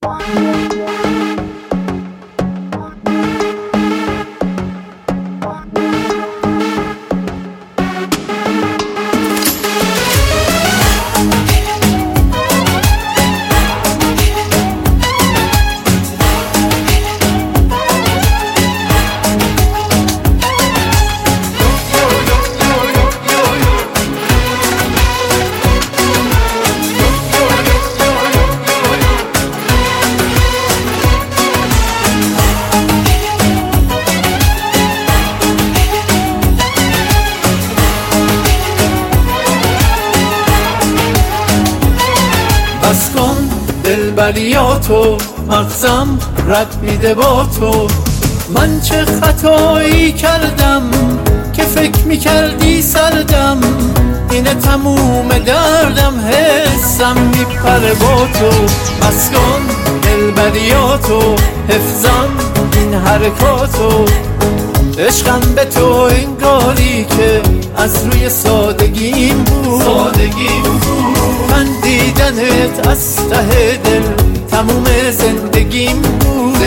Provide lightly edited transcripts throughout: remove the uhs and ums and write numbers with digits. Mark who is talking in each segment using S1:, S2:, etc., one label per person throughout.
S1: بس کن دلبریاتو، مغزم رد میده با تو. من چه خطایی کردم که فکر میکردی سردم، اینه تموم دردم، حسم میپره با تو. بس کن دلبریاتو، حفظم این حرکاتو، عشقم به تو انگاری که از روی سادگیم بود. من دیدنت از ته دل تموم زندگیم بود.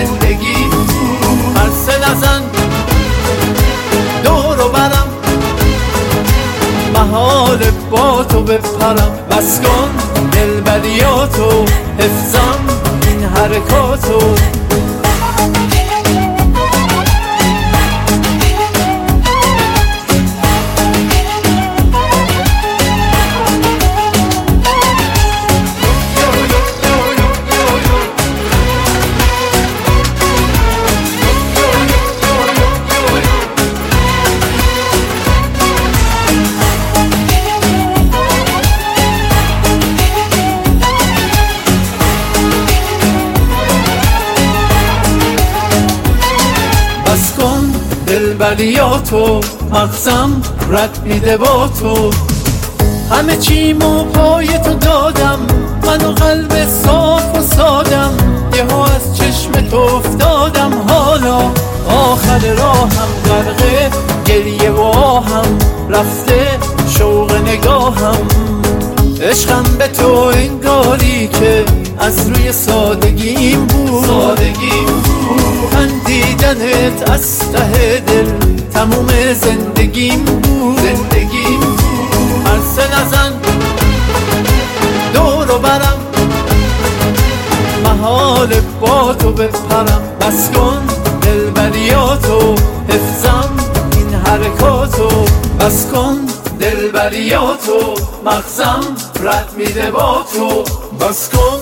S1: عرصه نزن دور و برم، محال با تو بپرم. بس کن دلبریاتو، حفظم این حرکاتو. بس کن دلبریاتو، مغزم رد میده با تو. همه چیمو پای تو دادم، من و قلب صاف و سادم، یهو از چشم تو افتادم. حالا آخر راهم غرق گریه و آهم، رفته شوق نگاهم. عشقم به تو انگاری که از روی سادگیم بود. من دیدنت از ته دل تموم زندگیم بود. عرصه نزن دور و برم، محال با تو بپرم. بس کن دلبریاتو، حفظم این حرکاتو. بس کن دلبریاتو، مغزم رد میده با تو. بس کن